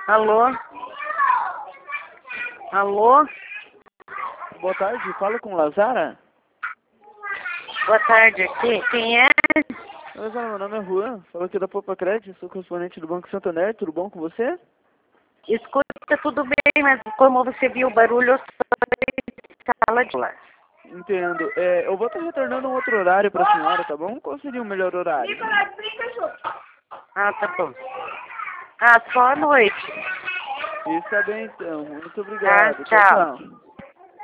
Alô? Alô? Boa tarde, falo com Lazara? Boa tarde, aqui. Quem é? Lazara, meu nome é Juan, falo aqui da Popa Crédito, sou correspondente do Banco Santander, tudo bom com você? Escuta, tudo bem, mas como você viu o barulho, eu estou em sala de aula. Entendo. Eu vou estar retornando um outro horário para a senhora, tá bom? Qual seria o melhor horário? Ah, tá bom. Ah, só à noite. Está bem então, muito Tá, obrigado. Tchau, tchau. tchau.